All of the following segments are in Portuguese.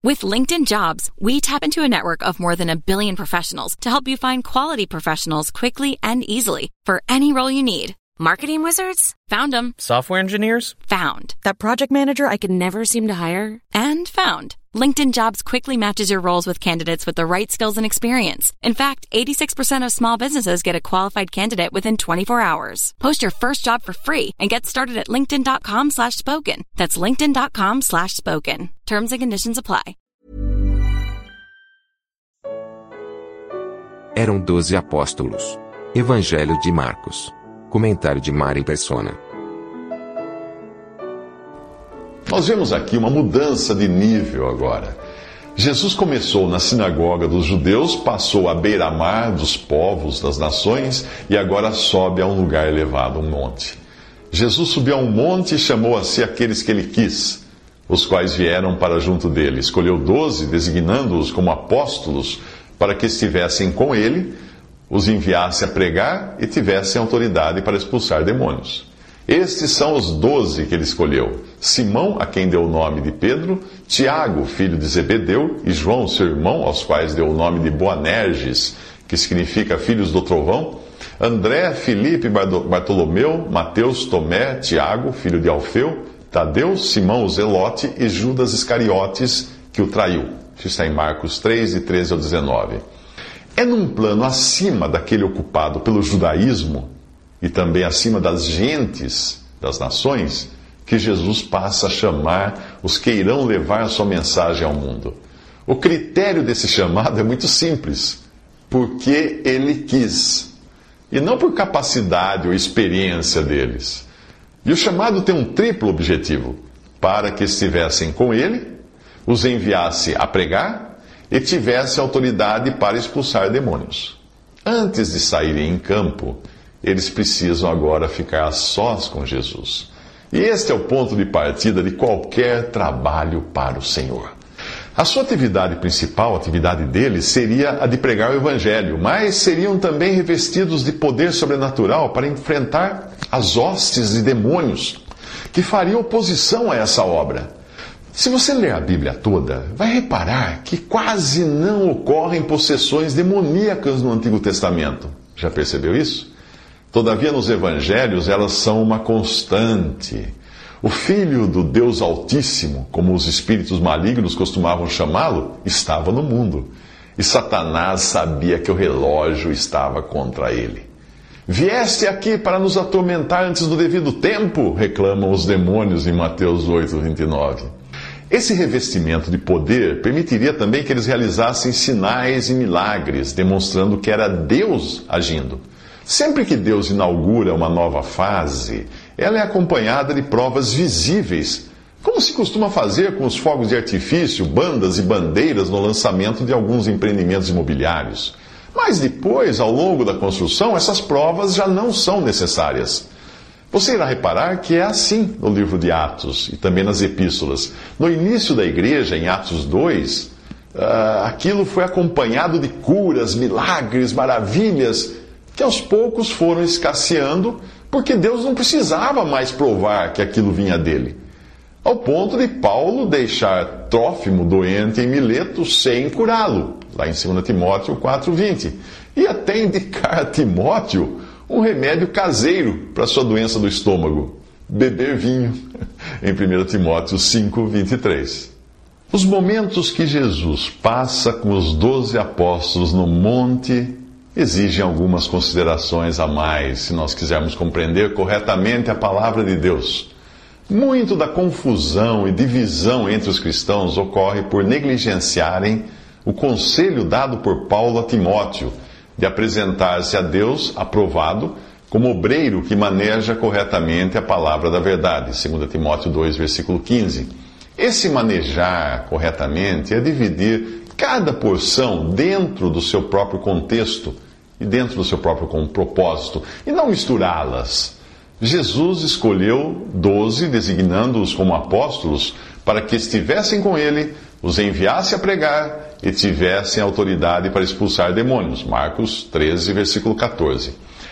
With LinkedIn Jobs, we tap into a network of more than 1 billion professionals to help you find quality professionals quickly and easily for any role you need. Marketing wizards? Found them. Software engineers? Found. That project manager I could never seem to hire? And found. LinkedIn Jobs quickly matches your roles with candidates with the right skills and experience. In fact, 86% of small businesses get a qualified candidate within 24 hours. Post your first job for free and get started at linkedin.com/spoken. That's linkedin.com/spoken. Terms and conditions apply. Eram 12 apóstolos. Evangelho de Marcos. Comentário de Mari Persona. Nós vemos aqui uma mudança de nível agora. Jesus começou na sinagoga dos judeus, passou à beira-mar dos povos, das nações, e agora sobe a um lugar elevado, um monte. Jesus subiu a um monte e chamou a si aqueles que ele quis, os quais vieram para junto dele. Escolheu 12, designando-os como apóstolos, para que estivessem com ele, os enviasse a pregar e tivessem autoridade para expulsar demônios. Estes são os 12 que ele escolheu: Simão, a quem deu o nome de Pedro, Tiago, filho de Zebedeu, e João, seu irmão, aos quais deu o nome de Boanerges, que significa filhos do trovão, André, Filipe, Bartolomeu, Mateus, Tomé, Tiago, filho de Alfeu, Tadeu, Simão o Zelote e Judas Iscariotes, que o traiu. Isso está em Marcos 3, de 13 ao 19. É num plano acima daquele ocupado pelo judaísmo e também acima das gentes, das nações, que Jesus passa a chamar os que irão levar a sua mensagem ao mundo. O critério desse chamado é muito simples: porque ele quis, e não por capacidade ou experiência deles. E o chamado tem um triplo objetivo: para que estivessem com ele, os enviasse a pregar e tivesse autoridade para expulsar demônios. Antes de saírem em campo, eles precisam agora ficar a sós com Jesus. E este é o ponto de partida de qualquer trabalho para o Senhor. A sua atividade principal, a atividade deles, seria a de pregar o Evangelho, mas seriam também revestidos de poder sobrenatural para enfrentar as hostes de demônios que fariam oposição a essa obra. Se você ler a Bíblia toda, vai reparar que quase não ocorrem possessões demoníacas no Antigo Testamento. Já percebeu isso? Todavia, nos Evangelhos, elas são uma constante. O Filho do Deus Altíssimo, como os espíritos malignos costumavam chamá-lo, estava no mundo. E Satanás sabia que o relógio estava contra ele. Vieste aqui para nos atormentar antes do devido tempo, reclamam os demônios em Mateus 8, 29. Esse revestimento de poder permitiria também que eles realizassem sinais e milagres, demonstrando que era Deus agindo. Sempre que Deus inaugura uma nova fase, ela é acompanhada de provas visíveis, como se costuma fazer com os fogos de artifício, bandas e bandeiras no lançamento de alguns empreendimentos imobiliários. Mas depois, ao longo da construção, essas provas já não são necessárias. Você irá reparar que é assim no livro de Atos e também nas epístolas. No início da igreja, em Atos 2, aquilo foi acompanhado de curas, milagres, maravilhas, que aos poucos foram escasseando, porque Deus não precisava mais provar que aquilo vinha dele. Ao ponto de Paulo deixar Trófimo doente em Mileto sem curá-lo, lá em 2 Timóteo 4,20. E até indicar a Timóteo um remédio caseiro para sua doença do estômago: beber vinho, em 1 Timóteo 5,23. Os momentos que Jesus passa com os 12 apóstolos no monte exigem algumas considerações a mais, se nós quisermos compreender corretamente a palavra de Deus. Muito da confusão e divisão entre os cristãos ocorre por negligenciarem o conselho dado por Paulo a Timóteo, de apresentar-se a Deus aprovado como obreiro que maneja corretamente a palavra da verdade. 2 Timóteo 2, versículo 15. Esse manejar corretamente é dividir cada porção dentro do seu próprio contexto e dentro do seu próprio propósito, e não misturá-las. Jesus escolheu 12, designando-os como apóstolos, para que estivessem com ele, os enviasse a pregar e tivessem autoridade para expulsar demônios. Marcos 13, versículo 14.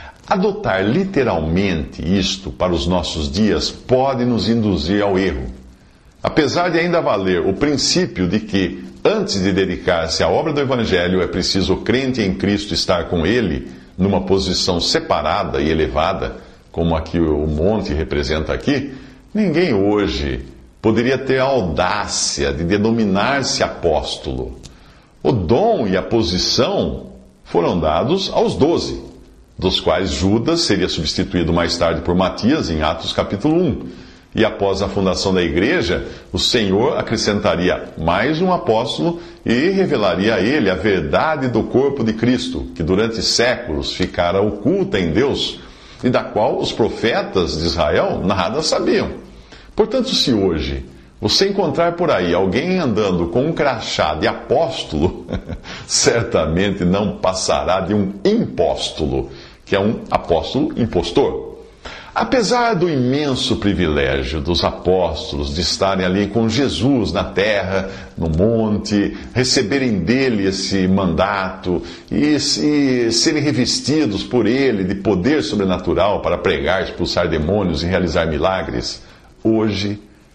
Adotar literalmente isto para os nossos dias pode nos induzir ao erro. Apesar de ainda valer o princípio de que, antes de dedicar-se à obra do Evangelho, é preciso o crente em Cristo estar com Ele numa posição separada e elevada, como aqui o monte representa aqui, ninguém hoje poderia ter a audácia de denominar-se apóstolo. O dom e a posição foram dados aos 12, dos quais Judas seria substituído mais tarde por Matias, em Atos capítulo 1. E após a fundação da igreja, o Senhor acrescentaria mais um apóstolo e revelaria a ele a verdade do corpo de Cristo, que durante séculos ficara oculta em Deus e da qual os profetas de Israel nada sabiam. Portanto, se hoje você encontrar por aí alguém andando com um crachá de apóstolo, certamente não passará de um impóstolo, que é um apóstolo impostor. Apesar do imenso privilégio dos apóstolos de estarem ali com Jesus na terra, no monte, receberem dele esse mandato e serem revestidos por ele de poder sobrenatural para pregar, expulsar demônios e realizar milagres, hoje,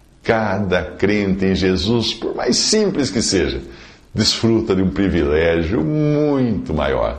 cada crente em Jesus, por mais simples que seja, desfruta de um privilégio muito maior.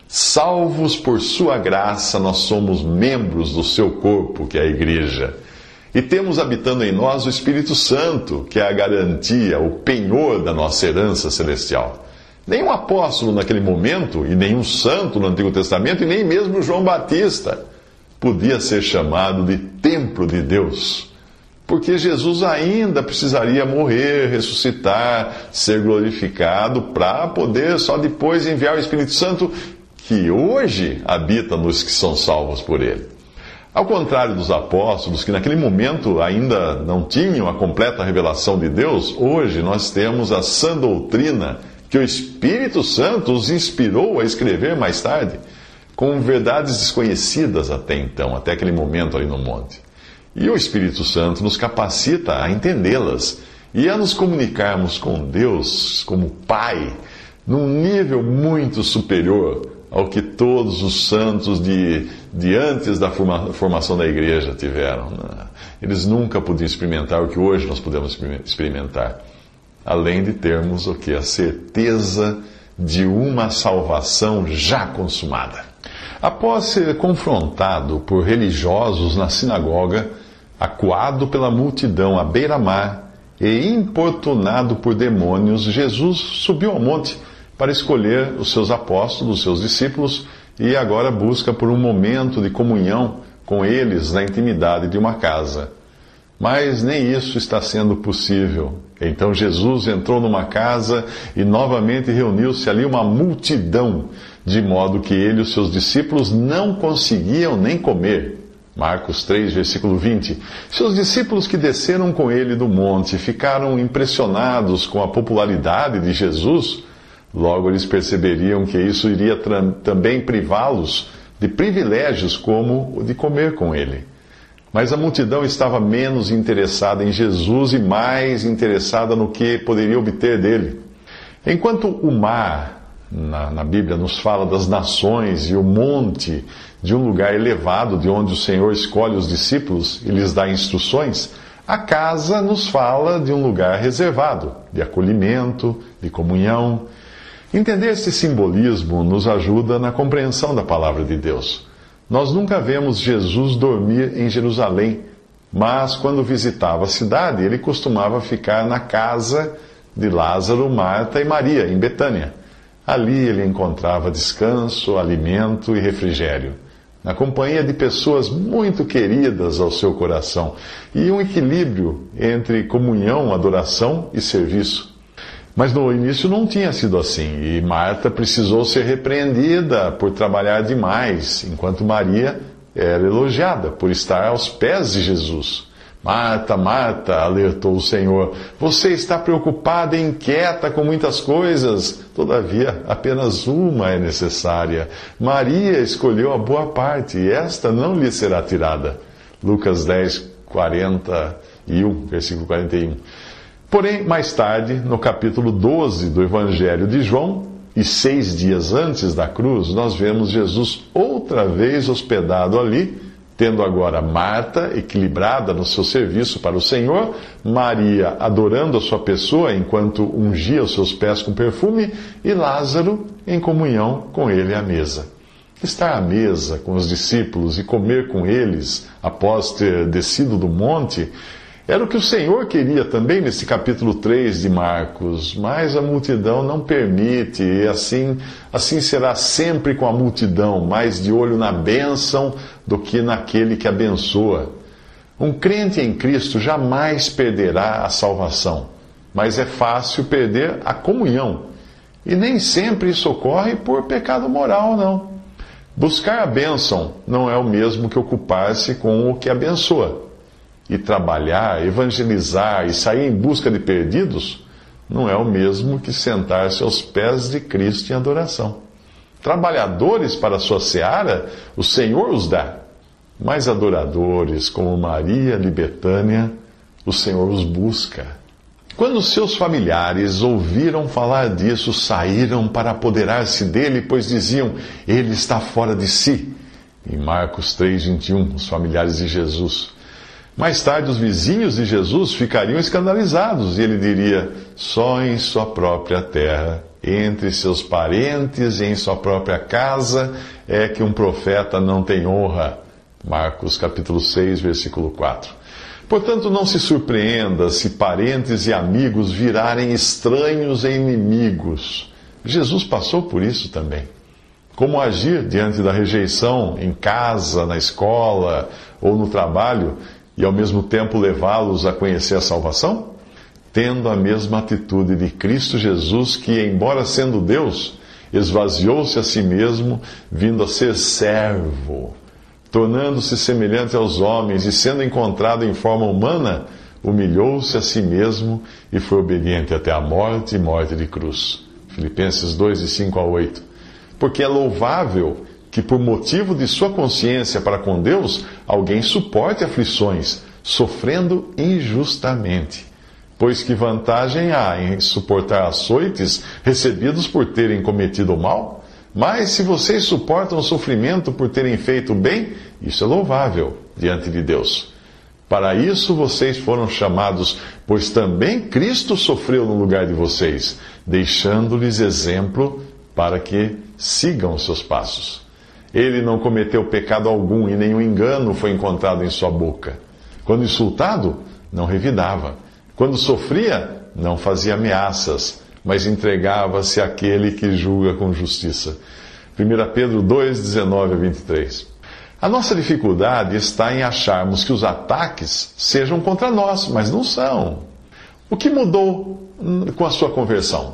Salvos por sua graça, nós somos membros do seu corpo, que é a igreja. E temos habitando em nós o Espírito Santo, que é a garantia, o penhor da nossa herança celestial. Nenhum apóstolo naquele momento, e nenhum santo no Antigo Testamento, e nem mesmo João Batista, podia ser chamado de templo de Deus. Porque Jesus ainda precisaria morrer, ressuscitar, ser glorificado, para poder só depois enviar o Espírito Santo, que hoje habita nos que são salvos por ele. Ao contrário dos apóstolos, que naquele momento ainda não tinham a completa revelação de Deus, hoje nós temos a sã doutrina que o Espírito Santo os inspirou a escrever mais tarde, com verdades desconhecidas até então, até aquele momento ali no monte. E o Espírito Santo nos capacita a entendê-las e a nos comunicarmos com Deus como Pai, num nível muito superior ao que todos os santos de antes da formação da igreja tiveram. Eles nunca podiam experimentar o que hoje nós podemos experimentar, além de termos a certeza de uma salvação já consumada. Após ser confrontado por religiosos na sinagoga, acuado pela multidão à beira-mar e importunado por demônios, Jesus subiu ao monte para escolher os seus apóstolos, os seus discípulos, e agora busca por um momento de comunhão com eles na intimidade de uma casa. Mas nem isso está sendo possível. Então Jesus entrou numa casa e novamente reuniu-se ali uma multidão, de modo que ele e os seus discípulos não conseguiam nem comer. Marcos 3, versículo 20. Seus discípulos que desceram com ele do monte ficaram impressionados com a popularidade de Jesus. Logo eles perceberiam que isso iria também privá-los de privilégios como o de comer com ele. Mas a multidão estava menos interessada em Jesus e mais interessada no que poderia obter dele. Enquanto o mar, na Bíblia, nos fala das nações e o monte de um lugar elevado de onde o Senhor escolhe os discípulos e lhes dá instruções, a casa nos fala de um lugar reservado, de acolhimento, de comunhão. Entender esse simbolismo nos ajuda na compreensão da palavra de Deus. Nós nunca vemos Jesus dormir em Jerusalém, mas quando visitava a cidade, ele costumava ficar na casa de Lázaro, Marta e Maria, em Betânia. Ali ele encontrava descanso, alimento e refrigério, na companhia de pessoas muito queridas ao seu coração, e um equilíbrio entre comunhão, adoração e serviço. Mas no início não tinha sido assim, e Marta precisou ser repreendida por trabalhar demais, enquanto Maria era elogiada por estar aos pés de Jesus. Marta, Marta, alertou o Senhor, você está preocupada e inquieta com muitas coisas, todavia apenas uma é necessária. Maria escolheu a boa parte, e esta não lhe será tirada. Lucas 10, 41, versículo 41. Porém, mais tarde, no capítulo 12 do Evangelho de João, e 6 dias antes da cruz, nós vemos Jesus outra vez hospedado ali, Tendo agora Marta equilibrada no seu serviço para o Senhor, Maria adorando a sua pessoa enquanto ungia os seus pés com perfume, e Lázaro em comunhão com ele à mesa. Estar à mesa com os discípulos e comer com eles após ter descido do monte era o que o Senhor queria também nesse capítulo 3 de Marcos, mas a multidão não permite, e assim será sempre com a multidão, mais de olho na bênção do que naquele que abençoa. Um crente em Cristo jamais perderá a salvação, mas é fácil perder a comunhão. E nem sempre isso ocorre por pecado moral, não. Buscar a bênção não é o mesmo que ocupar-se com o que abençoa. E trabalhar, evangelizar e sair em busca de perdidos não é o mesmo que sentar-se aos pés de Cristo em adoração. Trabalhadores para a sua seara, o Senhor os dá. Mas adoradores como Maria de Betânia, o Senhor os busca. Quando seus familiares ouviram falar disso, saíram para apoderar-se dele, pois diziam, ele está fora de si. Em Marcos 3:21, os familiares de Jesus. Mais tarde, os vizinhos de Jesus ficariam escandalizados e ele diria, só em sua própria terra, entre seus parentes e em sua própria casa, é que um profeta não tem honra. Marcos capítulo 6, versículo 4. Portanto, não se surpreenda se parentes e amigos virarem estranhos e inimigos. Jesus passou por isso também. Como agir diante da rejeição em casa, na escola ou no trabalho, e ao mesmo tempo levá-los a conhecer a salvação? Tendo a mesma atitude de Cristo Jesus, que, embora sendo Deus, esvaziou-se a si mesmo, vindo a ser servo, tornando-se semelhante aos homens e sendo encontrado em forma humana, humilhou-se a si mesmo e foi obediente até a morte e morte de cruz. Filipenses 2, de 5 a 8. Porque é louvável que por motivo de sua consciência para com Deus, alguém suporte aflições, sofrendo injustamente. Pois que vantagem há em suportar açoites recebidos por terem cometido o mal? Mas se vocês suportam o sofrimento por terem feito o bem, isso é louvável diante de Deus. Para isso vocês foram chamados, pois também Cristo sofreu no lugar de vocês, deixando-lhes exemplo para que sigam os seus passos. Ele não cometeu pecado algum e nenhum engano foi encontrado em sua boca. Quando insultado, não revidava. Quando sofria, não fazia ameaças, mas entregava-se àquele que julga com justiça. 1 Pedro 2, 19 a 23. A nossa dificuldade está em acharmos que os ataques sejam contra nós, mas não são. O que mudou com a sua conversão?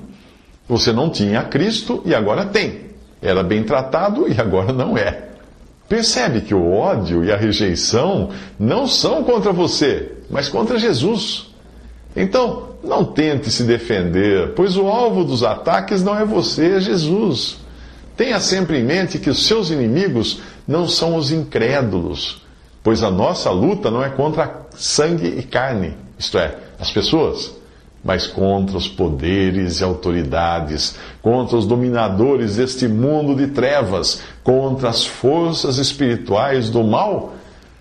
Você não tinha Cristo e agora tem. Era bem tratado e agora não é. Percebe que o ódio e a rejeição não são contra você, mas contra Jesus. Então, não tente se defender, pois o alvo dos ataques não é você, é Jesus. Tenha sempre em mente que os seus inimigos não são os incrédulos, pois a nossa luta não é contra sangue e carne, isto é, as pessoas, mas contra os poderes e autoridades, contra os dominadores deste mundo de trevas, contra as forças espirituais do mal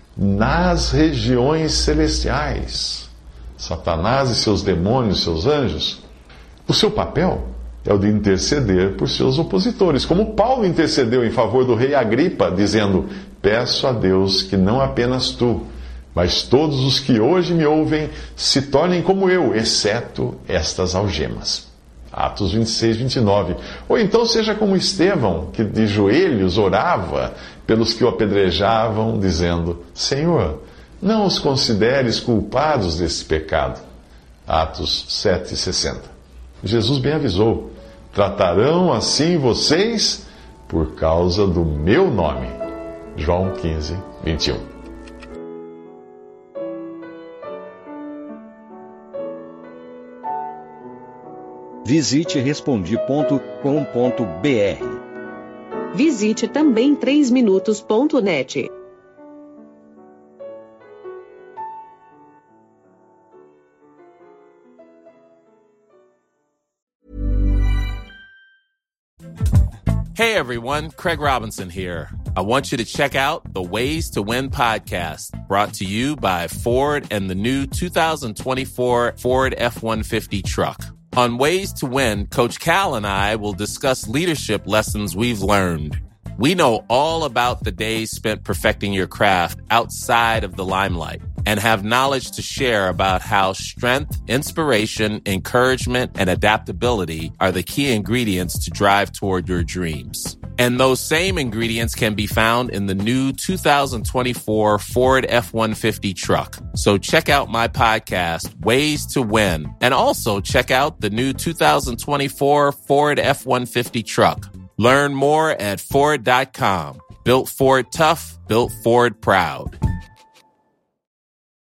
nas regiões celestiais. Satanás e seus demônios, seus anjos. O seu papel é o de interceder por seus opositores, como Paulo intercedeu em favor do rei Agripa, dizendo, peço a Deus que não apenas tu, mas todos os que hoje me ouvem se tornem como eu, exceto estas algemas. Atos 26, 29. Ou então seja como Estevão, que de joelhos orava pelos que o apedrejavam, dizendo, Senhor, não os consideres culpados desse pecado. Atos 7, 60. Jesus bem avisou, tratarão assim vocês por causa do meu nome. João 15, 21. Visite Respondi.com.br. Visite também 3minutos.net. Hey everyone, Craig Robinson here. I want you to check out the Ways to Win podcast, brought to you by Ford and the new 2024 Ford F-150 truck. On Ways to Win, Coach Cal and I will discuss leadership lessons we've learned. We know all about the days spent perfecting your craft outside of the limelight and have knowledge to share about how strength, inspiration, encouragement, and adaptability are the key ingredients to drive toward your dreams. And those same ingredients can be found in the new 2024 Ford F-150 truck. So check out my podcast, Ways to Win, and also check out the new 2024 Ford F-150 truck. Learn more at Ford.com. Built Ford tough, built Ford proud.